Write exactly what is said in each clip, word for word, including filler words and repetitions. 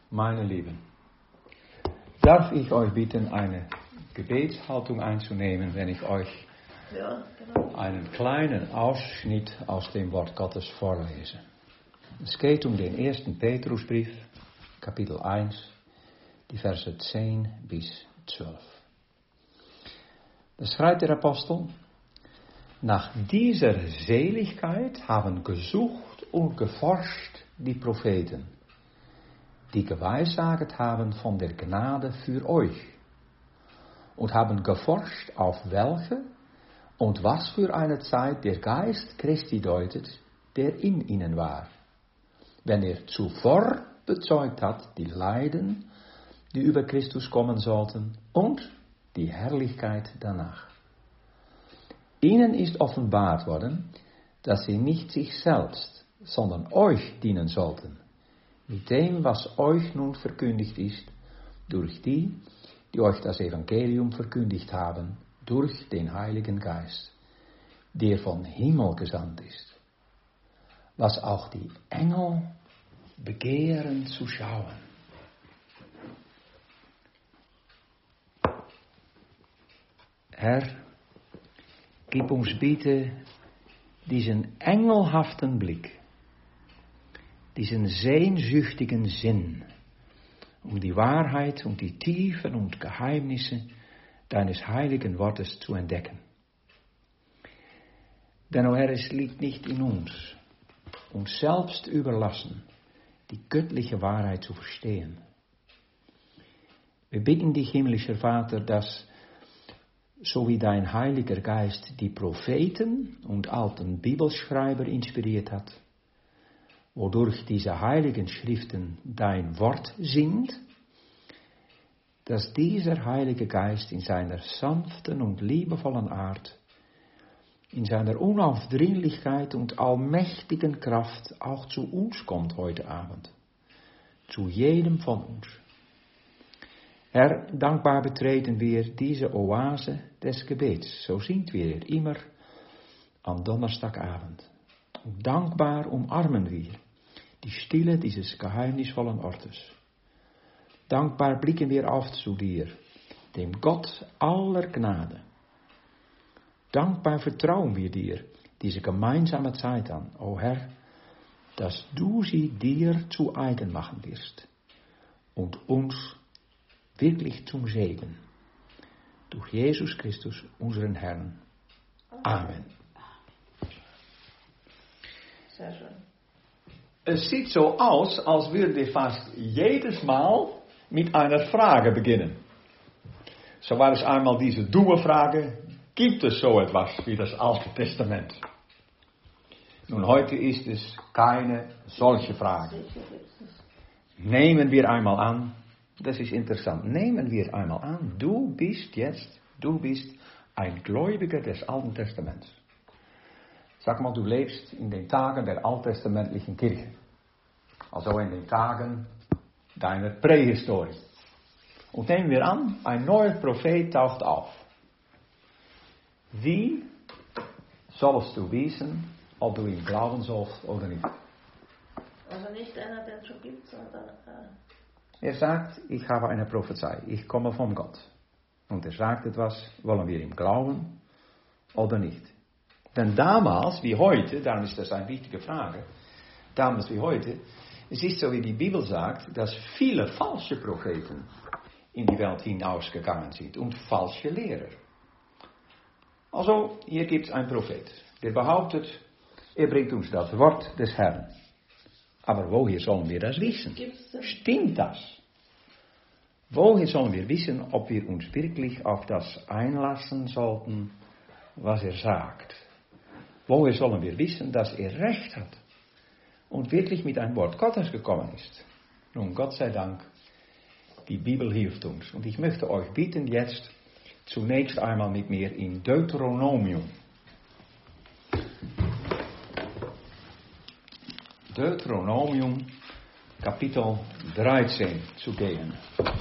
Meine Lieben, darf ich euch bitten, eine Gebetshaltung einzunehmen, wenn ich euch Ja, genau. einen kleinen Ausschnitt aus dem Wort Gottes vorlese. Es geht um den ersten Petrusbrief, Kapitel eins, die Verse zehn bis zwölf. Da schreibt der Apostel: Nach dieser Seligkeit haben gesucht und geforscht die Propheten, die geweissaget haben von der Gnade für euch, und haben geforscht, auf welche und was für eine Zeit der Geist Christi deutet, der in ihnen war, wenn er zuvor bezeugt hat die Leiden, die über Christus kommen sollten, und die Herrlichkeit danach. Ihnen ist offenbart worden, dass sie nicht sich selbst, sondern euch dienen sollten, mit dem, was euch nun verkündigt ist, durch die, die euch das Evangelium verkündigt haben, durch den Heiligen Geist, der vom Himmel gesandt ist, was auch die Engel begehren zu schauen. Herr, gib uns bitte diesen engelhaften Blick, diesen sehnsüchtigen Sinn, um die Wahrheit und die Tiefen und Geheimnisse deines heiligen Wortes zu entdecken. Denn, o Herr, es liegt nicht in uns, uns selbst überlassen, die göttliche Wahrheit zu verstehen. Wir bitten dich, himmlischer Vater, dass, so wie dein Heiliger Geist die Propheten und alten Bibelschreiber inspiriert hat, wodurch diese heiligen Schriften dein Wort sind, dass dieser Heilige Geist in seiner sanften und liebevollen Art, in seiner Unaufdringlichkeit und allmächtigen Kraft auch zu uns kommt heute Abend, zu jedem von uns. Herr, dankbar betreten wir diese Oase des Gebets, so sind wir immer am Donnerstagabend. Und dankbar umarmen wir die Stille dieses geheimnisvollen Ortes. Dankbar blicken wir auf zu dir, dem Gott aller Gnade. Dankbar vertrauen wir dir diese gemeinsame Zeit an, o Herr, dass du sie dir zu eigen machen wirst und uns wirklich zum Segen. Durch Jesus Christus, unseren Herrn. Amen. Sehr schön. Es sieht so aus, als würden wir fast jedes Mal mit einer Frage beginnen. So war es einmal diese dumme Frage: Gibt es so etwas wie das Alte Testament? Nun, heute ist es keine solche Frage. Nehmen wir einmal an, das ist interessant, nehmen wir einmal an, du bist jetzt, du bist ein Gläubiger des Alten Testaments. Sag mal, du lebst in den Tagen der alttestamentlichen Kirche. Also in den Tagen deiner Prähistorie. Und nehmen wir an, ein neuer Prophet taucht auf. Wie sollst du wissen, ob du ihm glauben sollst oder nicht? Also nicht einer, der es schon gibt, sondern... Äh Er sagt, ich habe eine Prophezei, ich komme von Gott. Und er sagt etwas, wollen wir ihm glauben oder nicht? Denn damals wie heute, darum ist das eine wichtige Frage, damals wie heute, es ist so wie die Bibel sagt, dass viele falsche Propheten in die Welt hinausgegangen sind und falsche Lehrer. Also, hier gibt es einen Prophet, der behauptet, er bringt uns das Wort des Herrn. Aber woher sollen wir das wissen? Stimmt das? Woher sollen wir wissen, ob wir uns wirklich auf das einlassen sollten, was er sagt? Woher sollen wir wissen, dass er Recht hat und wirklich mit einem Wort Gottes gekommen ist? Nun, Gott sei Dank, die Bibel hilft uns. Und ich möchte euch bitten, jetzt zunächst einmal mit mir in Deuteronomium. Deuteronomium, Kapitel dreizehn zu gehen.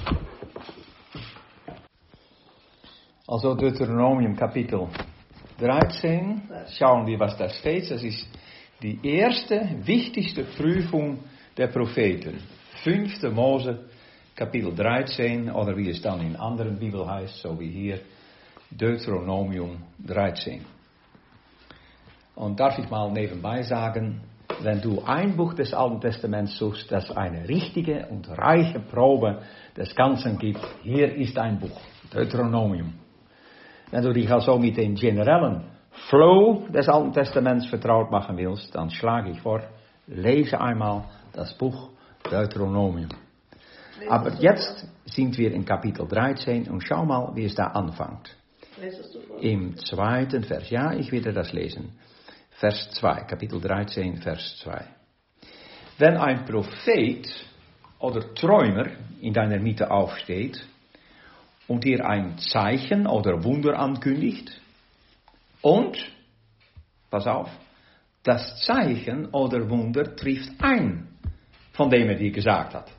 Also Deuteronomium, Kapitel dreizehn, schauen wir, was da steht. Das ist die erste, wichtigste Prüfung der Propheten. fünfte Mose, Kapitel dreizehn, oder wie es dann in anderen Bibel heißt, so wie hier, Deuteronomium dreizehn. Und darf ich mal nebenbei sagen, wenn du ein Buch des Alten Testaments suchst, das eine richtige und reiche Probe des Ganzen gibt, hier ist ein Buch, Deuteronomium. Wenn du dich also mit dem generellen Flow des Alten Testaments vertraut machen willst, dann schlage ich vor, lese einmal das Buch Deuteronomium. Aber jetzt sind wir in Kapitel dreizehn und schau mal, wie es da anfängt. Im zweiten Vers, ja, ich werde das lesen. Vers zwei, Kapitel dreizehn, Vers zwei. Wenn ein Prophet oder Träumer in deiner Mitte aufsteht und dir ein Zeichen oder Wunder ankündigt und, pass auf, das Zeichen oder Wunder trifft ein, von dem er dir gesagt hat.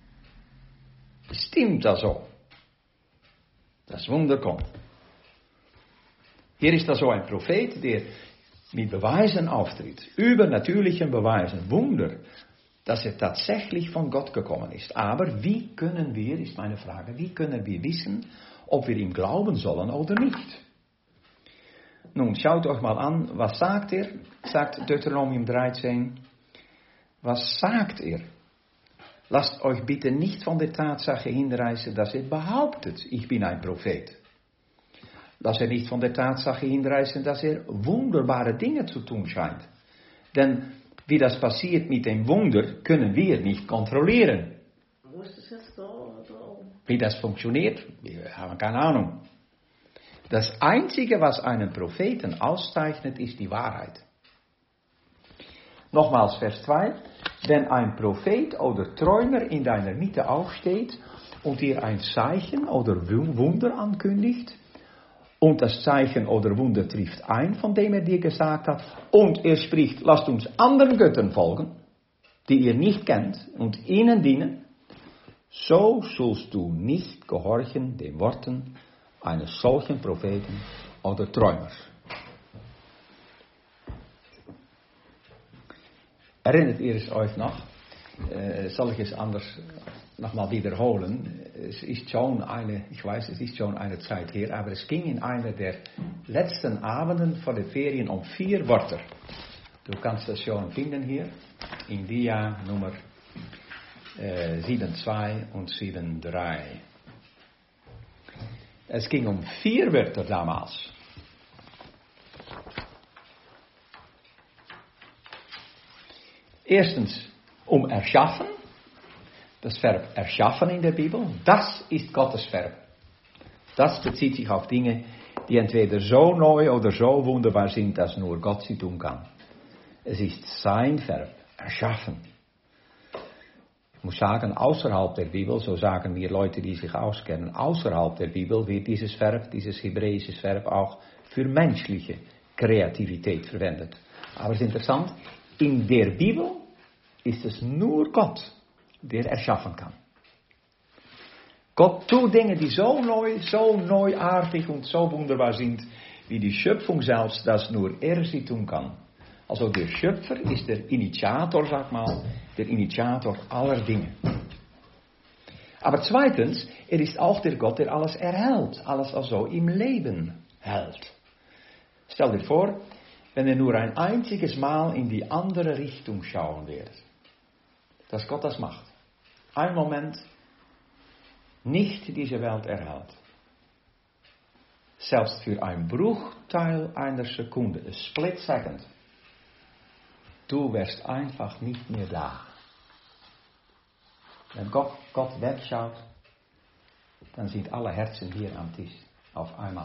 Stimmt also. Das Wunder kommt. Hier ist also ein Prophet, der mit Beweisen auftritt, übernatürlichen Beweisen, Wunder, dass er tatsächlich von Gott gekommen ist. Aber wie können wir, ist meine Frage, wie können wir wissen, ob wir ihm glauben sollen oder nicht? Nun, schaut euch mal an, was sagt er? Sagt Deuteronomium dreizehn. Was sagt er? Lasst euch bitte nicht von der Tatsache hinreißen, dass er behauptet, ich bin ein Prophet. Lass er nicht von der Tatsache hinreißen, dass er wunderbare Dinge zu tun scheint. Denn wie das passiert mit dem Wunder, können wir nicht kontrollieren. Wie das funktioniert, wir haben keine Ahnung. Das Einzige, was einen Propheten auszeichnet, ist die Wahrheit. Nochmals Vers zwei. Wenn ein Prophet oder Träumer in deiner Mitte aufsteht und dir ein Zeichen oder Wunder ankündigt, und das Zeichen oder Wunder trifft ein, von dem er dir gesagt hat, und er spricht, lasst uns anderen Göttern folgen, die ihr nicht kennt, und ihnen dienen, so sollst du nicht gehorchen den Worten eines solchen Propheten oder Träumers. Erinnert ihr es euch noch? Äh, soll ich es anders nochmal wiederholen? Es ist schon eine, ich weiß, es ist schon eine Zeit her, aber es ging in einer der letzten Abenden vor den Ferien um vier Worte. Du kannst das schon finden hier, in Dia Nummer äh, sieben zwei und sieben drei. Es ging um vier Wörter damals. Erstens um erschaffen, das Verb erschaffen in der Bibel, das ist Gottes Verb. Das bezieht sich auf Dinge, die entweder so neu oder so wunderbar sind, dass nur Gott sie tun kann. Es ist sein Verb, erschaffen. Ich muss sagen, außerhalb der Bibel, so sagen mir Leute, die sich auskennen, außerhalb der Bibel wird dieses Verb, dieses hebräische Verb auch für menschliche Kreativität verwendet. Aber es ist interessant, in der Bibel ist es nur Gott, der erschaffen kann. Gott tut Dinge, die so neu, so neuartig und so wunderbar sind, wie die Schöpfung selbst, dass nur er sie tun kann. Also der Schöpfer ist der Initiator, sag mal, der Initiator aller Dinge. Aber zweitens, er ist auch der Gott, der alles erhält, alles also im Leben hält. Stell dir vor, wenn er nur ein einziges Mal in die andere Richtung schauen wird, dass Gott das macht. Ein Moment nicht diese Welt erhält. Selbst für ein Bruchteil einer Sekunde, a split second. Du wärst einfach nicht mehr da. Wenn Gott, Gott wegschaut, dann sind alle Herzen hier am Tisch auf einmal.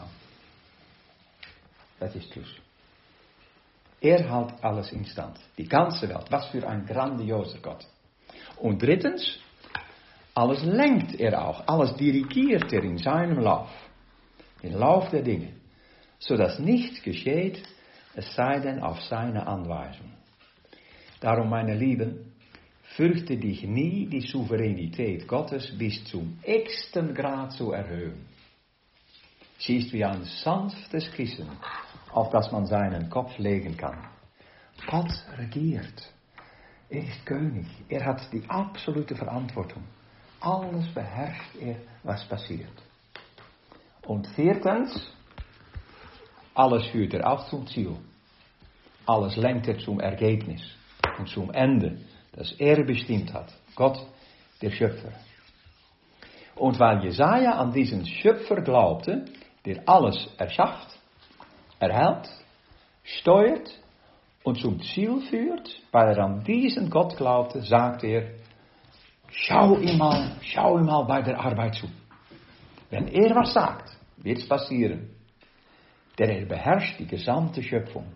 Das ist Schluss. Er hält alles in Stand. Die ganze Welt. Was für ein grandioser Gott. Und drittens, alles lenkt er auch. Alles dirigiert er in seinem Lauf. Den Lauf der Dinge. Sodass nichts geschieht, es sei denn auf seine Anweisung. Darum, meine Lieben, fürchte dich nie, die Souveränität Gottes bis zum x-ten Grad zu erhöhen. Sie ist wie ein sanftes Kissen, auf das man seinen Kopf legen kann. Gott regiert. Er ist König. Er hat die absolute Verantwortung. Alles beherrscht er, was passiert. Und viertens, alles führt er auch zum Ziel. Alles lenkt er zum Ergebnis und zum Ende, das er bestimmt hat. Gott, der Schöpfer. Und weil Jesaja an diesen Schöpfer glaubte, der alles erschafft, erhält, steuert und zum Ziel führt, weil er an diesen Gott glaubte, sagt er, schau ihm mal, schau ihm mal bei der Arbeit zu. Wenn er was sagt, wird es passieren. Denn er beherrscht die gesamte Schöpfung.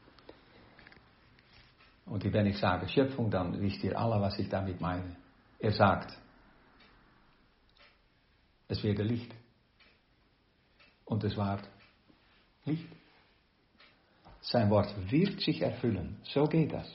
Und wenn ich sage Schöpfung, dann wisst ihr alle, was ich damit meine. Er sagt, es werde Licht. Und es ward Licht. Sein Wort wird sich erfüllen. So geht das.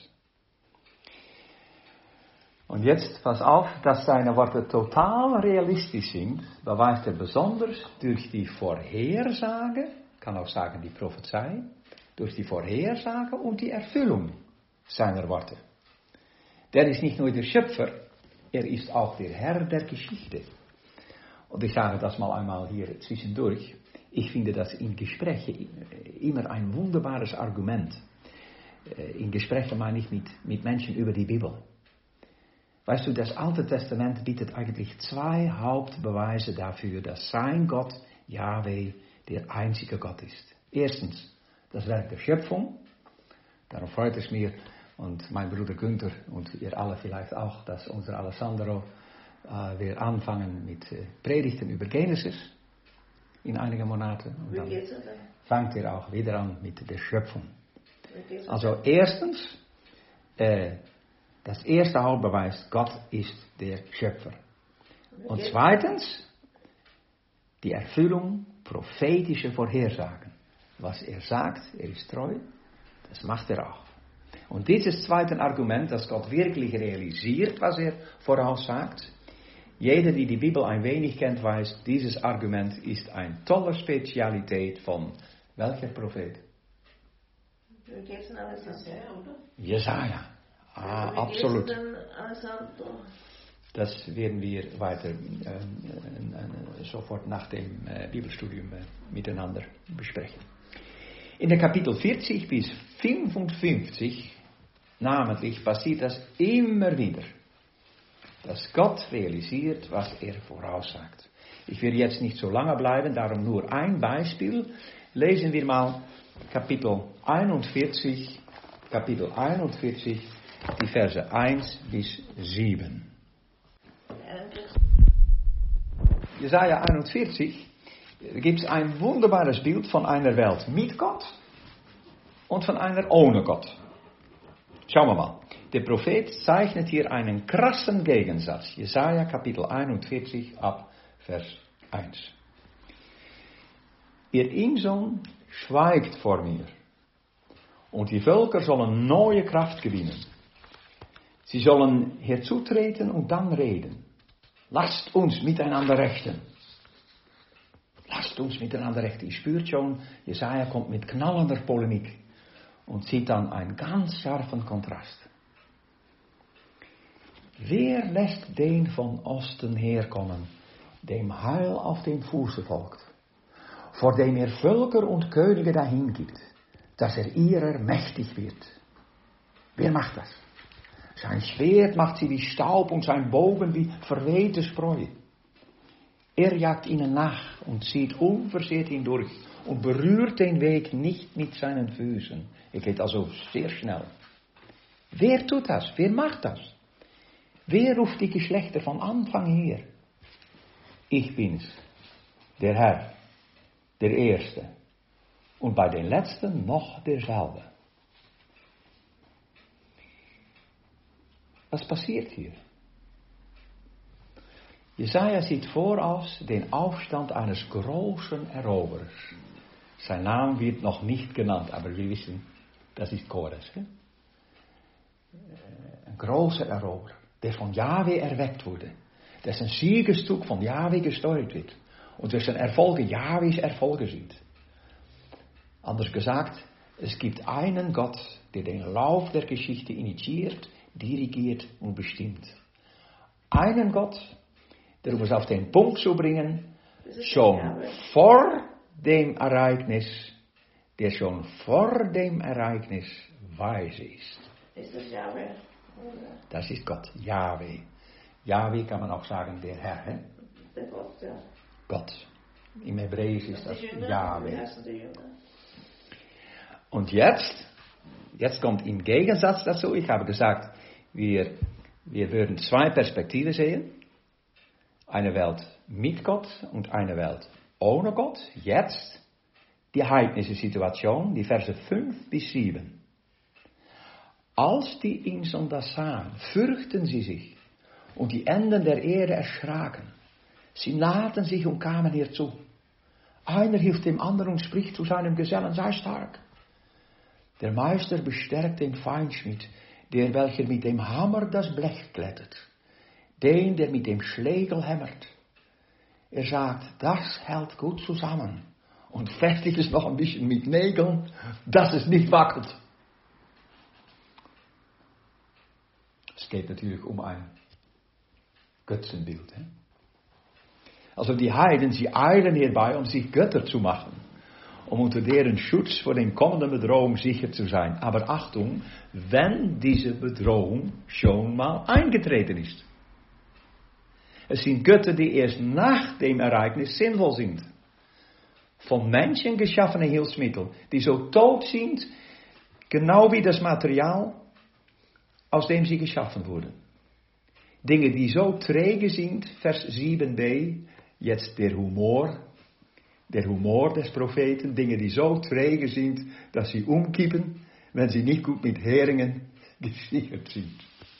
Und jetzt pass auf, dass seine Worte total realistisch sind, beweist er besonders durch die Vorhersage, kann auch sagen die Prophezei, durch die Vorhersage und die Erfüllung seiner Worte. Der ist nicht nur der Schöpfer, er ist auch der Herr der Geschichte. Und ich sage das mal einmal hier zwischendurch. Ich finde das in Gesprächen immer ein wunderbares Argument. In Gesprächen meine ich mit, mit Menschen über die Bibel. Weißt du, das Alte Testament bietet eigentlich zwei Hauptbeweise dafür, dass sein Gott, Yahweh, der einzige Gott ist. Erstens, das Werk der Schöpfung. Darum freut es mir und mein Bruder Günther und ihr alle vielleicht auch, dass unser Alessandro äh, wir anfangen mit äh, Predigten über Genesis in einigen Monaten. Und dann fangt er auch wieder an mit der Schöpfung. Also erstens, äh, das erste Hauptbeweis, Gott ist der Schöpfer. Und zweitens, die Erfüllung prophetischer Vorhersagen. Was er sagt, er ist treu, das macht er auch. Und dieses zweite Argument, dass Gott wirklich realisiert, was er voraussagt. Jeder, die die Bibel ein wenig kennt, weiß, dieses Argument ist eine tolle Spezialität von welcher Prophet? Jesaja. Ah, absolut. Das werden wir weiter äh, äh, sofort nach dem äh, Bibelstudium äh, miteinander besprechen. In der Kapitel vierzig bis fünfundfünfzig, namentlich, passiert das immer wieder, dass Gott realisiert, was er voraussagt. Ich will jetzt nicht so lange bleiben, darum nur ein Beispiel. Lesen wir mal Kapitel einundvierzig, Kapitel einundvierzig, die Verse eins bis sieben. Jesaja einundvierzig gibt es ein wunderbares Bild von einer Welt mit Gott und von einer ohne Gott. Schauen wir mal. Der Prophet zeichnet hier einen krassen Gegensatz. Jesaja Kapitel einundvierzig ab Vers eins. Ihr Inseln schweigt vor mir und die Völker sollen neue Kraft gewinnen. Sie sollen herzutreten und dann reden. Lasst uns miteinander rechten. Lasst uns miteinander rechten. Ich spürt schon, Jesaja kommt mit knallender Polemik und sieht dann einen ganz scharfen Kontrast. Wer lässt den von Osten herkommen, dem Heil auf dem Fuße folgt, vor dem er Völker und Könige dahin gibt, dass er ihrer mächtig wird? Wer macht das? Sein Schwert macht sie wie Staub und sein Bogen wie verwehte Spreu. Er jagt ihnen nach und zieht unversehrt hindurch und berührt den Weg nicht mit seinen Füßen. Er geht also sehr schnell. Wer tut das? Wer macht das? Wer ruft die Geschlechter von Anfang her? Ich bin's, der Herr, der Erste. Und bei den Letzten noch derselbe. Was passiert hier? Jesaja sieht voraus den Aufstand eines großen Eroberers. Sein Name wird noch nicht genannt, aber wir wissen, das ist Kores. He? Ein großer Eroberer, der von Yahweh erweckt wurde, dessen Siegeszug von Yahweh gesteuert wird und dessen Erfolge Yahwehs Erfolge sind. Anders gesagt, es gibt einen Gott, der den Lauf der Geschichte initiiert, dirigiert und bestimmt. Einen Gott, der, um es auf den Punkt zu bringen, schon vor dem Ereignis, der schon vor dem Ereignis weise ist. Ist das Jahwe? Das ist Gott, Jahwe. Jahwe kann man auch sagen, der Herr. He? Der Gott, ja. Gott. Im Hebräisch ist das Jahwe. Und jetzt, jetzt kommt im Gegensatz dazu, ich habe gesagt, wir, wir würden zwei Perspektiven sehen. Eine Welt mit Gott und eine Welt ohne Gott. Jetzt die heidnische Situation, die Verse fünf bis sieben. Als die Inseln das sahen, fürchten sie sich und die Enden der Erde erschraken. Sie nahten sich und kamen hierzu. Einer hilft dem anderen und spricht zu seinem Gesellen, sei stark. Der Meister bestärkt den Feinschmied, der welcher mit dem Hammer das Blech glättet, den, der mit dem Schlegel hämmert. Er sagt, das hält gut zusammen und festigt es noch ein bisschen mit Nägeln, dass es nicht wackelt. Es geht natürlich um ein Götzenbild. He? Also die Heiden, sie eilen hierbei, um sich Götter zu machen, um unter deren Schutz vor den kommenden Bedrohung sicher zu sein. Aber Achtung, wenn diese Bedrohung schon mal eingetreten ist. Es sind Götter, die erst nach dem Ereignis sinnvoll sind. Von Menschen geschaffene Hilfsmittel, die so tot sind, genau wie das Material, aus dem sie geschaffen wurden. Dinge, die so träge sind, Vers sieben b, jetzt der Humor, der Humor des Propheten, Dinge, die so träge sind, dass sie umkippen, wenn sie nicht gut mit Heringen gesichert sind.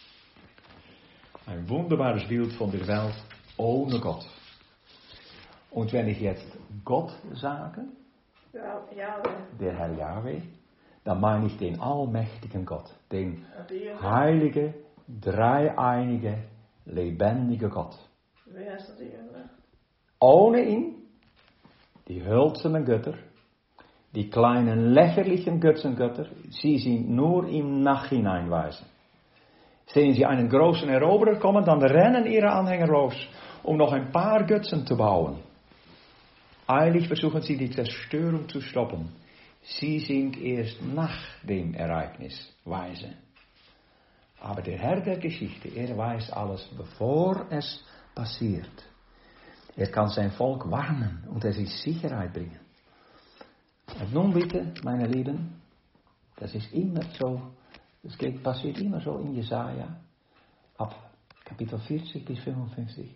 Ein wunderbares Bild von der Welt ohne Gott. Und wenn ich jetzt Gott sage, Ja, Jahwe. der Herr Jahwe, dann meine ich den allmächtigen Gott, den Und die Jünger. heilige, dreieinige, lebendige Gott. Wie heißt die Jünger? Ohne ihn, die hölzernen Götter, die kleinen lächerlichen Götzengötter, sie sind nur im Nachhinein weise. Sehen Sie einen großen Eroberer kommen, dann rennen ihre Anhänger los, um noch ein paar Götzen zu bauen. Eilig versuchen sie die Zerstörung zu stoppen. Sie sind erst nach dem Ereignis weise. Aber der Herr der Geschichte, er weiß alles, bevor es passiert. Er kann sein Volk warnen und es in Sicherheit bringen. Und nun bitte, meine Lieben, das ist immer so, das geht, passiert immer so in Jesaja, ab Kapitel vierzig bis fünfundfünfzig.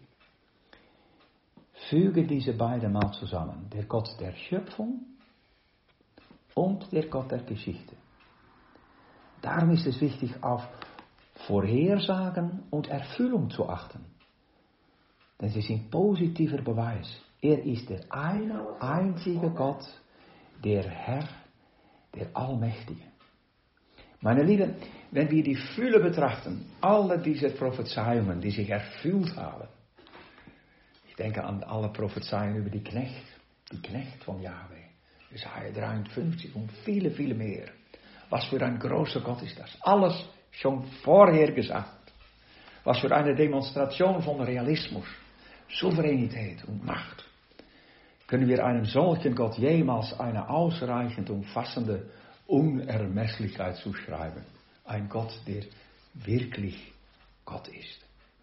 Füge diese beiden mal zusammen. Der Gott der Schöpfung und der Gott der Geschichte. Darum ist es wichtig, auf Vorhersagen und Erfüllung zu achten. Denn sie sind positiver Beweis. Er ist der eine einzige Gott, der Herr, der Allmächtige. Meine Lieben, wenn wir die Fülle betrachten, alle diese Prophezeiungen, die sich erfüllt haben. Ich denke an alle Prophezeiungen über die Knecht, die Knecht von Jahwe. Jesaja dreiundfünfzig und viele, viele mehr. Was für ein großer Gott ist das. Alles schon vorher gesagt. Was für eine Demonstration von Realismus, Souveränität und Macht. Können wir einem solchen Gott jemals eine ausreichend umfassende Unermesslichkeit zuschreiben? Ein Gott, der wirklich Gott ist.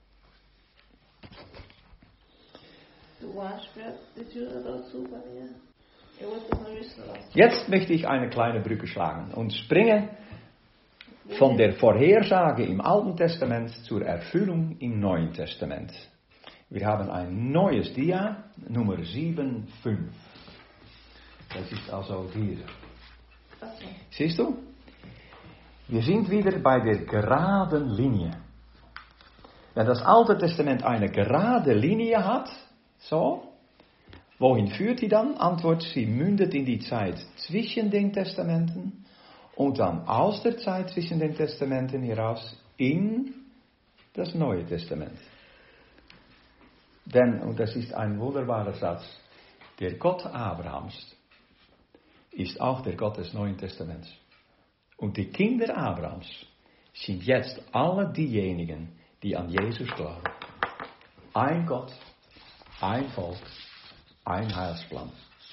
Du warst die Tür dazu bei mir. Ich wollte mal wissen, was. Jetzt möchte ich eine kleine Brücke schlagen und springen von der Vorhersage im Alten Testament zur Erfüllung im Neuen Testament. Wir haben ein neues Dia, Nummer sieben fünf. Das ist also hier. Okay. Siehst du? Wir sind wieder bei der geraden Linie. Wenn das Alte Testament eine gerade Linie hat, so, wohin führt die dann? Antwort, sie mündet in die Zeit zwischen den Testamenten und dann aus der Zeit zwischen den Testamenten heraus in das Neue Testament. Denn, und das ist ein wunderbarer Satz, der Gott Abrahams ist auch der Gott des Neuen Testaments. Und die Kinder Abrahams, sind jetzt alle diejenigen, die an Jesus glauben. Ein Gott, ein Volk, ein Heilsplan.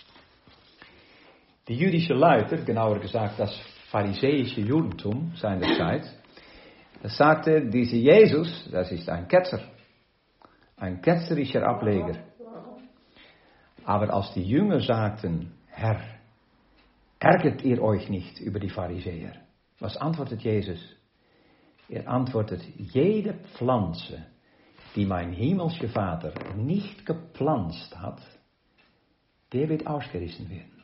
Die jüdische Leiter, genauer gesagt das pharisäische Judentum seiner Zeit, das sagte, dieser Jesus, das ist ein Ketzer, ein ketzerischer Ableger. Aber als die Jünger sagten, Herr, ärgert ihr euch nicht über die Pharisäer? Was antwortet Jesus? Er antwortet, jede Pflanze, die mein himmlischer Vater nicht gepflanzt hat, der wird ausgerissen werden.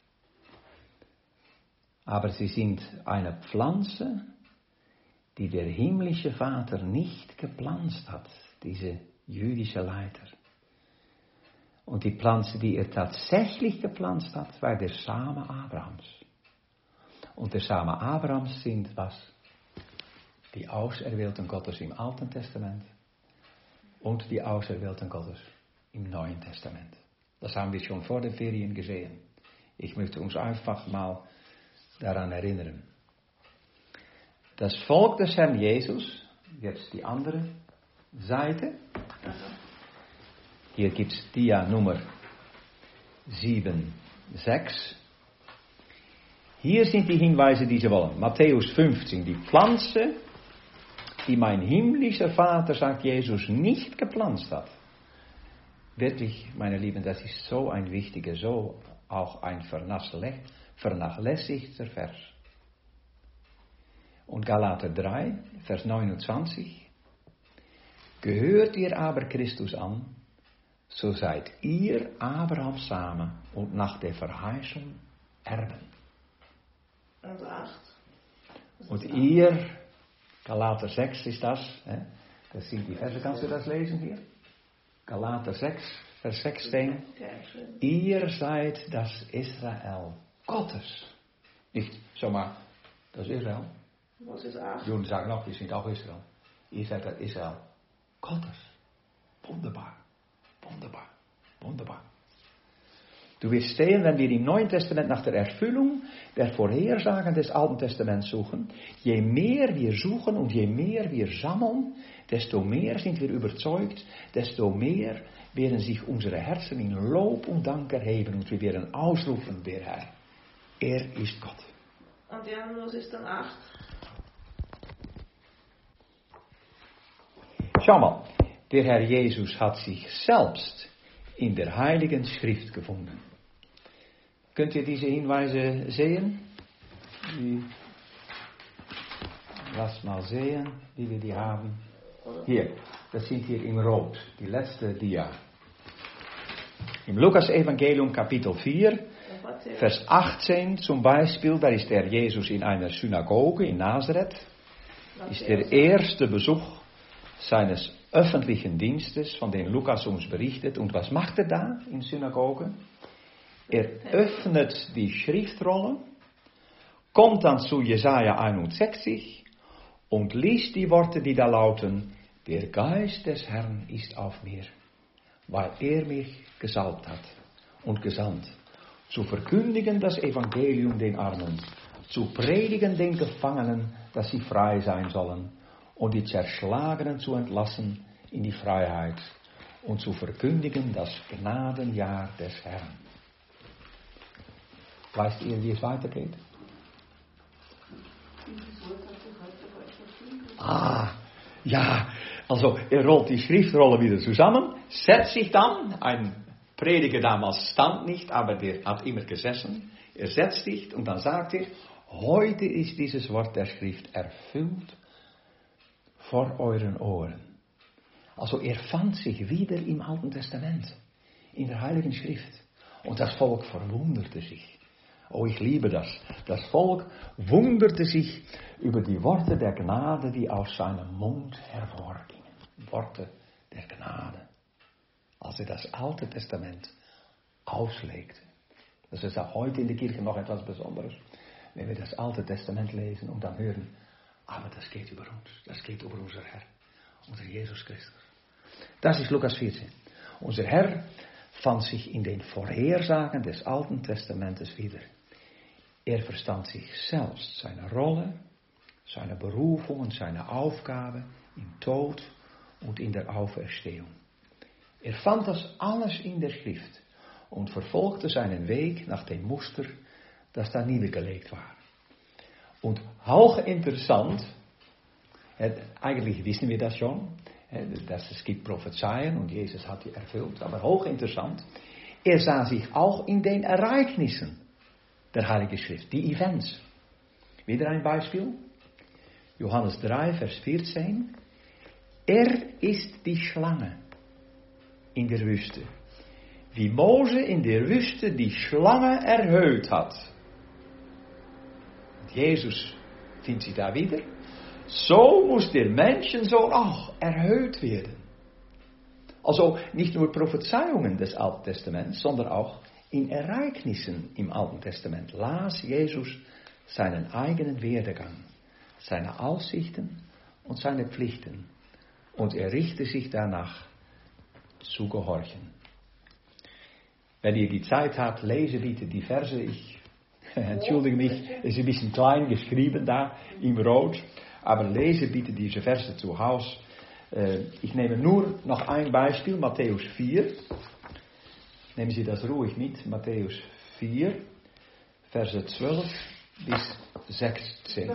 Aber sie sind eine Pflanze, die der himmlische Vater nicht gepflanzt hat, diese jüdische Leiter. Und die Pflanze, die er tatsächlich gepflanzt hat, war der Same Abrahams. Und der Same Abrahams sind was? Die Auserwählten Gottes im Alten Testament und die Auserwählten Gottes im Neuen Testament. Das haben wir schon vor den Ferien gesehen. Ich möchte uns einfach mal daran erinnern. Das Volk des Herrn Jesus, jetzt die andere Seite. Hier gibt es Dia Nummer sieben, sechs. Hier sind die Hinweise, die Sie wollen. Matthäus fünfzehn, die Pflanze, die mein himmlischer Vater, sagt Jesus, nicht gepflanzt hat. Wirklich, meine Lieben, das ist so ein wichtiger, so auch ein vernachlässigter Vers. Und Galater drei, Vers neunundzwanzig. Gehört ihr aber Christus an, so seid ihr Abrahams Same und nach der Verheißung Erben. Und acht. Und ihr, Galater sechs ist das, hè? Das sind die Verse, kannst du das lesen hier? Galater sechs, Vers sechzehn. Ihr seid das Israel Gottes. Nicht zomaar, das Israel. Was ist acht? Juden sagen auch, wir sind auch Israel. Ihr seid das Israel Gottes. Wunderbar, wunderbar, wunderbar. Du wirst sehen, wenn wir im Neuen Testament nach der Erfüllung der Vorhersagen des Alten Testaments suchen, je mehr wir suchen und je mehr wir sammeln, desto mehr sind wir überzeugt, desto mehr werden sich unsere Herzen in Lob und Dank erheben und wir werden ausrufen, der Herr, er ist Gott. Und ja, was ist dann acht? Schau mal, der Herr Jesus hat sich selbst in der Heiligen Schrift gefunden. Könnt ihr diese Hinweise sehen? Die, lass mal sehen, wie wir die haben. Hier, das sind hier in Rot, die letzte Dia. Im Lukas-Evangelium Kapitel vier, Vers achtzehn zum Beispiel, da ist der Jesus in einer Synagoge in Nazareth. Ist der erste Besuch seines öffentlichen Dienstes, von dem Lukas uns berichtet. Und was macht er da in Synagoge? Er öffnet die Schriftrolle, kommt dann zu Jesaja einundsechzig und liest die Worte, die da lauten, der Geist des Herrn ist auf mir, weil er mich gesalbt hat und gesandt, zu verkündigen das Evangelium den Armen, zu predigen den Gefangenen, dass sie frei sein sollen, und die Zerschlagenen zu entlassen in die Freiheit und zu verkündigen das Gnadenjahr des Herrn. Weißt ihr, wie es weitergeht? Ah, ja, also er rollt die Schriftrolle wieder zusammen, setzt sich dann, ein Prediger damals stand nicht, aber der hat immer gesessen, er setzt sich und dann sagt er, heute ist dieses Wort der Schrift erfüllt vor euren Ohren. Also er fand sich wieder im Alten Testament, in der Heiligen Schrift. Und das Volk verwunderte sich. Oh, ich liebe das. Das Volk wunderte sich über die Worte der Gnade, die aus seinem Mund hervorgingen. Worte der Gnade. Als er das Alte Testament auslegte. Das ist auch heute in der Kirche noch etwas Besonderes. Wenn wir das Alte Testament lesen und dann hören, aber das geht über uns. Das geht über unser Herr, unser Jesus Christus. Das ist Lukas vierzehn. Unser Herr fand sich in den Vorhersagen des Alten Testamentes wieder. Er verstand sich selbst, seine Rolle, seine Berufung und seine Aufgabe im Tod und in der Auferstehung. Er fand das alles in der Schrift und verfolgte seinen Weg nach dem Muster, das da niedergelegt war. Und hochinteressant, eigentlich wissen wir das schon, dass es gibt Prophezeien und Jesus hat die erfüllt, aber hochinteressant, er sah sich auch in den Ereignissen der Heiligen Schrift, die Events. Wieder ein Beispiel, Johannes drei, Vers vierzehn, er ist die Schlange in der Wüste. Wie Mose in der Wüste die Schlange erhöht hat. Und Jesus findet sich da wieder. So muss der Menschensohn auch erhöht werden. Also nicht nur Prophezeiungen des Alten Testaments, sondern auch in Ereignissen im Alten Testament las Jesus seinen eigenen Werdegang, seine Aussichten und seine Pflichten. Und er richte sich danach zu gehorchen. Wenn ihr die Zeit habt, lese bitte die Verse. Ich entschuldige mich, es ist ein bisschen klein geschrieben da im Rot. Aber lese bitte diese Verse zu Hause. Ich nehme nur noch ein Beispiel, Matthäus vier. Nehmen Sie das ruhig mit, Matthäus vier, Verse zwölf bis sechzehn.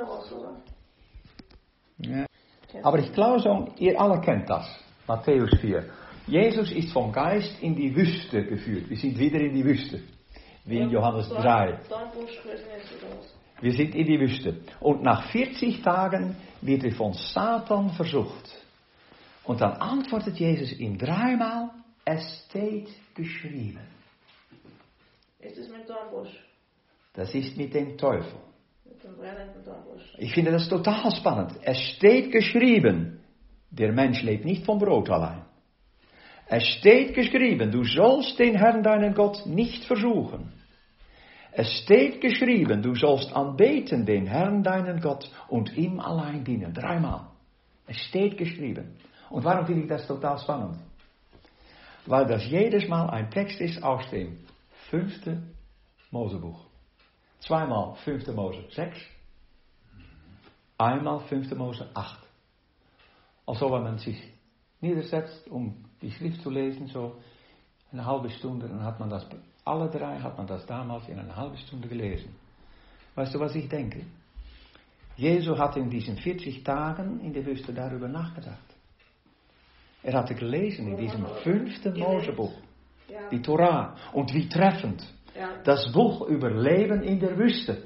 Ja. Aber ich glaube so, ihr alle kennt das, Matthäus vier. Jesus ist vom Geist in die Wüste geführt. Wir sind wieder in die Wüste, wie in Johannes drei. Wir sind in die Wüste. Und nach vierzig Tagen wird er von Satan versucht. Und dann antwortet Jesus ihm dreimal, es steht geschrieben. Ist es mit Dornbusch? Das ist mit dem Teufel. Mit dem brennenden Dornbusch. Ich finde das total spannend. Es steht geschrieben, der Mensch lebt nicht vom Brot allein. Es steht geschrieben, du sollst den Herrn deinen Gott nicht versuchen. Es steht geschrieben, du sollst anbeten den Herrn deinen Gott und ihm allein dienen. Dreimal. Es steht geschrieben. Und warum finde ich das total spannend? Weil das jedes Mal ein Text ist aus dem fünften Mosebuch. Zweimal fünfte Mose sechs. Einmal fünfte Mose acht. Also wenn man sich niedersetzt, um die Schrift zu lesen, so eine halbe Stunde, dann hat man das, alle drei hat man das damals in einer halben Stunde gelesen. Weißt du, was ich denke? Jesus hat in diesen vierzig Tagen in der Wüste darüber nachgedacht. Er hatte gelesen in diesem fünften Mosebuch, die Torah. Und wie treffend, das Buch über Leben in der Wüste.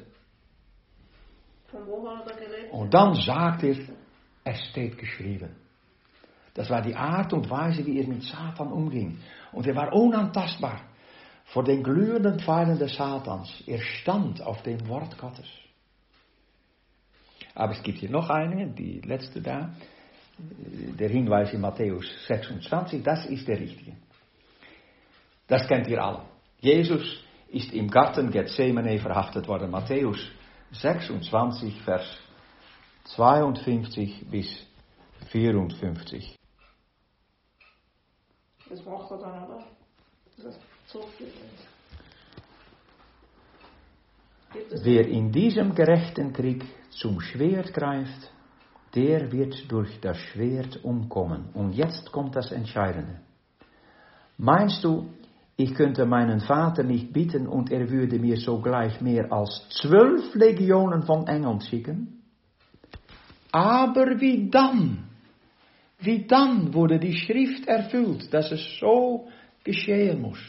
Und dann sagt er, es steht geschrieben. Das war die Art und Weise, wie er mit Satan umging. Und er war unantastbar vor den glühenden Pfeilen des Satans. Er stand auf dem Wort Gottes. Aber es gibt hier noch eine, die letzte da. Der Hinweis in Matthäus sechsundzwanzig, das ist der richtige. Das kennt ihr alle. Jesus ist im Garten Gethsemane verhaftet worden. Matthäus sechsundzwanzig, Vers zweiundfünfzig bis vierundfünfzig. Das braucht er dann, oder? Das Wer in diesem gerechten Krieg zum Schwert greift, der wird durch das Schwert umkommen. Und jetzt kommt das Entscheidende. Meinst du, ich könnte meinen Vater nicht bitten und er würde mir sogleich mehr als zwölf Legionen von Engeln schicken? Aber wie dann? Wie dann wurde die Schrift erfüllt, dass es so geschehen muss?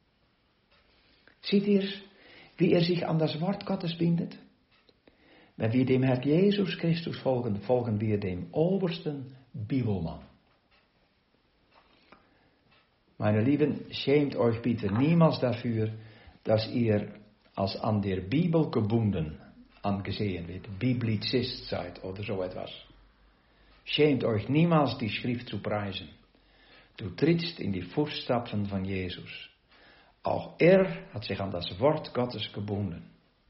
Seht ihr, wie er sich an das Wort Gottes bindet? Wenn wir dem Herrn Jesus Christus folgen, folgen wir dem obersten Bibelmann. Meine Lieben, schämt euch bitte niemals dafür, dass ihr als an der Bibel gebunden angesehen wird, Biblizist seid oder so etwas. Schämt euch niemals die Schrift zu preisen. Du trittst in die Fußstapfen von Jesus. Auch er hat sich an das Wort Gottes gebunden.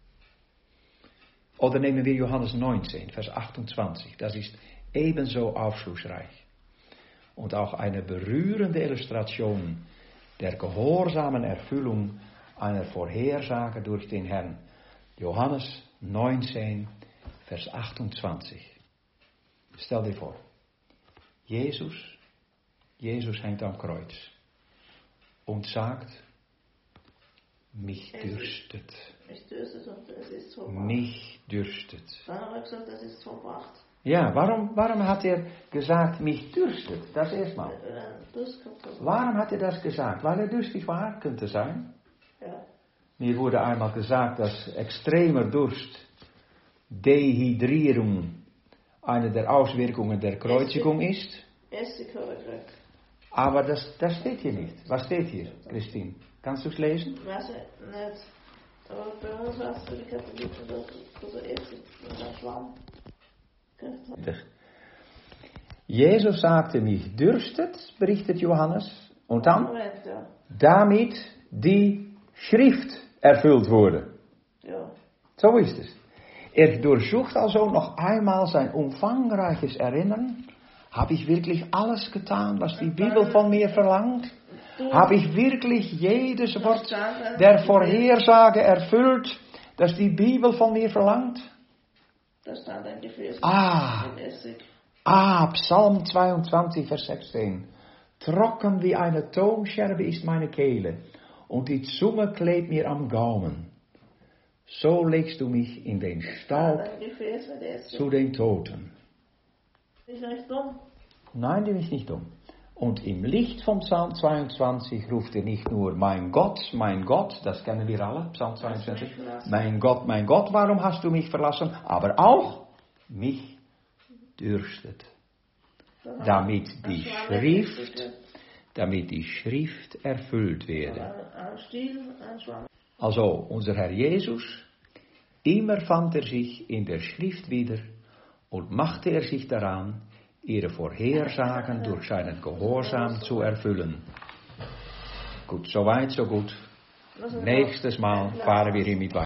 Oder nehmen wir Johannes neunzehn, Vers achtundzwanzig. Das ist ebenso aufschlussreich. Und auch eine berührende Illustration der gehorsamen Erfüllung einer Vorhersage durch den Herrn. Johannes neunzehn, Vers achtundzwanzig. Stell dir vor, Jesus, Jesus hängt am Kreuz und sagt, mich dürstet. Mich dürstet und es ist vollbracht. Mich dürstet. Dann hat er gesagt, es ist vollbracht. Ja, warum, warum hat er gesagt, mich dürstet? Das erstmal. Warum hat er das gesagt? Weil er durstig war, könnte sein. Ja. Mir wurde einmal gesagt, dass extremer Durst, Dehydrierung, eine der Auswirkungen der Kreuzigung ist. Aber das, das steht hier nicht. Was steht hier, Christine? Kannst du es lesen? Was nicht. Aber bei uns war es für die Katholiken so Essig und das Schwamm. Jesus sagte, mich dürstet, berichtet Johannes. Und dann, damit die Schrift erfüllt wurde. Ja. So ist es. Er durchsucht also noch einmal sein umfangreiches Erinnern. Habe ich wirklich alles getan, was die Bibel von mir verlangt? Habe ich wirklich jedes Wort der Vorhersage erfüllt, das die Bibel von mir verlangt? Das stand ein Gefäß Ah, mit Essig. ah, Psalm zweiundzwanzig, Vers sechzehn. Trocken wie eine Tonscherbe ist meine Kehle und die Zunge klebt mir am Gaumen. So legst du mich in den Staub zu den Toten. Ist er nicht dumm? Nein, die ist nicht dumm. Und im Licht vom Psalm zweiundzwanzig ruft er nicht nur, mein Gott, mein Gott, das kennen wir alle, Psalm zweiundzwanzig, mein Gott, mein Gott, warum hast du mich verlassen? Aber auch, mich dürstet. Damit die Schrift, damit die Schrift erfüllt werde. Also, unser Herr Jesus, immer fand er sich in der Schrift wieder und machte er sich daran, ihre Vorhersagen durch seinen Gehorsam zu erfüllen. Gut, soweit, so gut. Nächstes Mal fahren wir hier mit weiter.